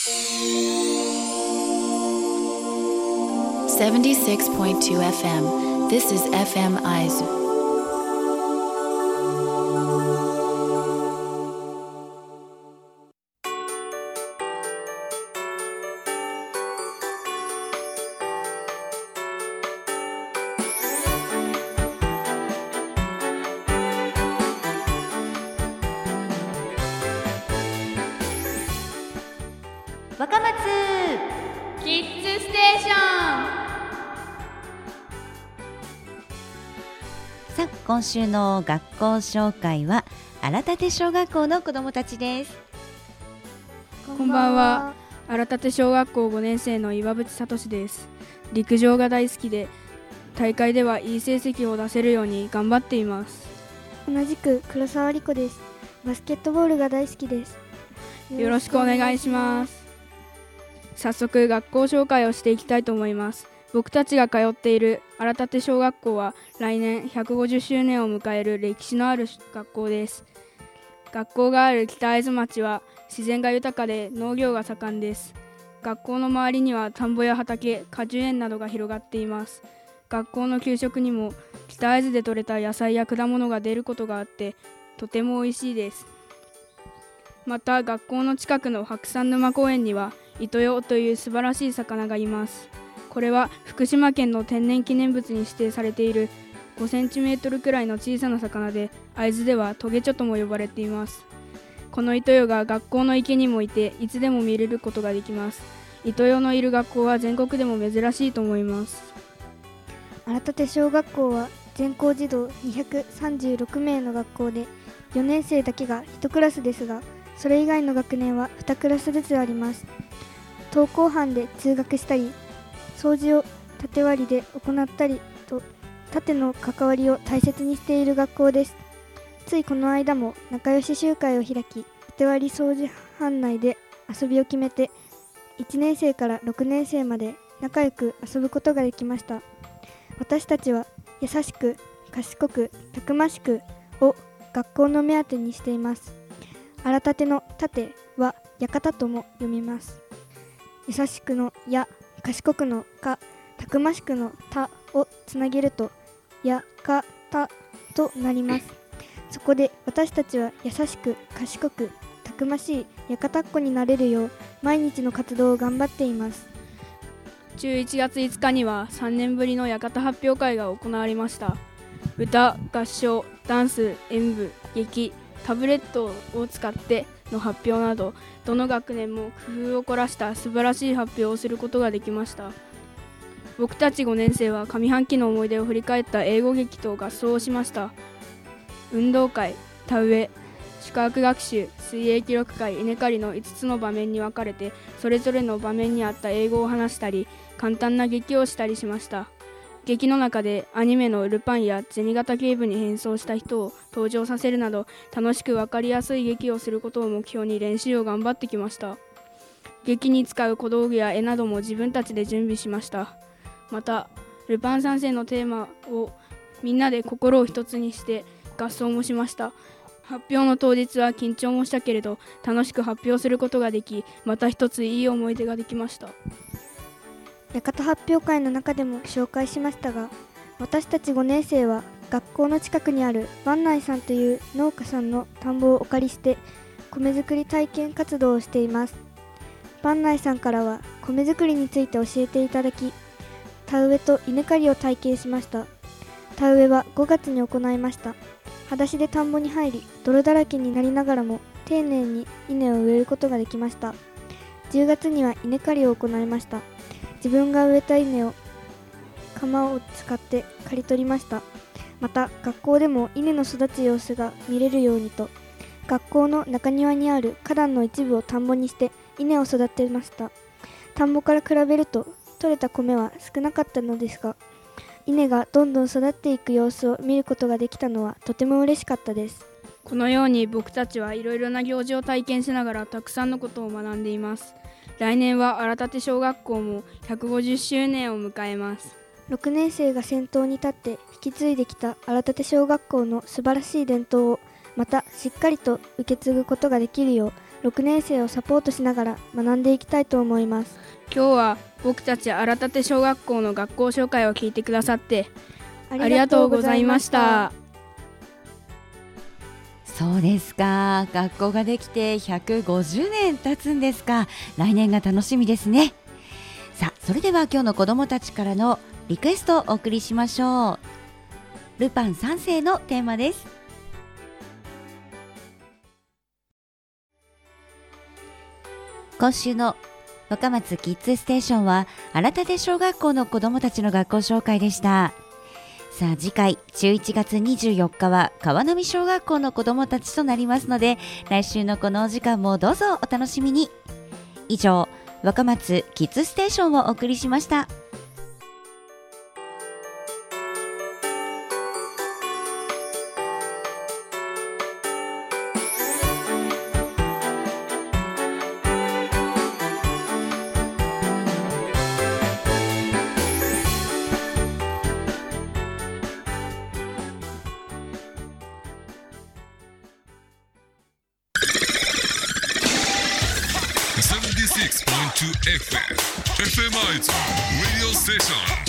76.2 FM. This is FM Aizu. 若松キッズステーション。 さあ、今週の学校紹介は荒立小学校の子どもたちです。 こんばんは。荒立小学校5年生の岩渕聡です。陸上が大好きで、大会ではいい成績を出せるように頑張っています。 同じく黒沢理子です。バスケットボールが大好きです。 よろしくお願いします。早速学校紹介をしていきたいと思います。僕たちが通っている荒立小学校は来年150周年を迎える歴史のある学校です。学校がある北会津町は自然が豊かで農業が盛んです。学校の周りには田んぼや畑、果樹園などが広がっています。学校の給食にも北会津で採れた野菜や果物が出ることがあってとても美味しいです。また学校の近くの白山沼公園にはイトヨという素晴らしい魚がいます。これは福島県の天然記念物に指定されている5センチメートルくらいの小さな魚で、会津ではトゲチョとも呼ばれています。このイトヨが学校の池にもいて、いつでも見れることができます。イトヨのいる学校は全国でも珍しいと思います。 荒立小学校は全校児童236名の学校で、4年生だけが1クラスですが、それ以外の学年は2クラスずつあります。登校班で通学したり、掃除を縦割りで行ったりと、縦の関わりを大切にしている学校です。ついこの間も仲良し集会を開き、縦割り掃除班内で遊びを決めて、1年生から6年生まで仲良く遊ぶことができました。私たちは優しく、賢く、たくましくを学校の目当てにしています。荒立の盾は館とも読みます。優しくのや、賢くのか、たくましくのたをつなげるとやかたとなります。そこで私たちは優しく、賢く、たくましい館っ子になれるよう毎日の活動を頑張っています。 11月5日には3年ぶりの館発表会が行われました。歌、合唱、ダンス、演舞、劇、タブレットを使っての発表など、どの学年も工夫を凝らした素晴らしい発表をすることができました。僕たち5年生は上半期の思い出を振り返った英語劇と合奏をしました。運動会、田植え、宿泊学習、水泳記録会、稲刈りの5つの場面に分かれて、それぞれの場面に合った英語を話したり、簡単な劇をしたりしました。劇の中でアニメのルパンや銭形警部に変装した人を登場させるなど、楽しく分かりやすい劇をすることを目標に練習を頑張ってきました。劇に使う小道具や絵なども自分たちで準備しました。またルパン三世のテーマをみんなで心を一つにして合奏もしました。発表の当日は緊張もしたけれど、楽しく発表することができ、また一ついい思い出ができました。 館発表会の中でも紹介しましたが、私たち5年生は学校の近くにある万内さんという農家さんの田んぼをお借りして米作り体験活動をしています。万内さんからは米作りについて教えていただき、田植えと稲刈りを体験しました。田植えは5月に行いました。裸足で田んぼに入り、泥だらけになりながらも丁寧に稲を植えることができました。10月には稲刈りを行いました。自分が植えた稲を鎌を使って刈り取りました。また学校でも稲の育つ様子が見れるようにと、学校の中庭にある花壇の一部を田んぼにして稲を育てました。田んぼから比べると取れた米は少なかったのですが、稲がどんどん育っていく様子を見ることができたのはとても嬉しかったです。 このように僕たちはいろいろな行事を体験しながらたくさんのことを学んでいます。来年は荒立小学校も150周年を迎えます。 6年生が先頭に立って引き継いできた荒立小学校の素晴らしい伝統をまたしっかりと受け継ぐことができるよう 6年生をサポートしながら学んでいきたいと思います。 今日は僕たち荒立小学校の学校紹介を聞いてくださってありがとうございました。 そうですか。学校ができて150年経つんですか。来年が楽しみですね。さあ、それでは今日の子どもたちからのリクエストをお送りしましょう。ルパン三世のテーマです。今週の若松キッズステーションは荒立小学校の子どもたちの学校紹介でした。さあ、次回11月24日は川波小学校の子どもたちとなりますので、来週のこのお時間もどうぞお楽しみに。以上、若松キッズステーションをお送りしました。 76.2 FM FMI's Radio Station